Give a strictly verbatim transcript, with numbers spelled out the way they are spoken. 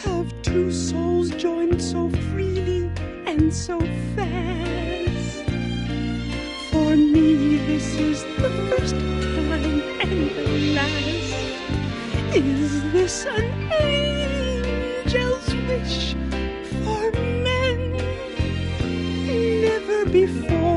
have two souls joined so freely and so fast. For me this is the first time and the last. Is this an angel's wish for men? Never before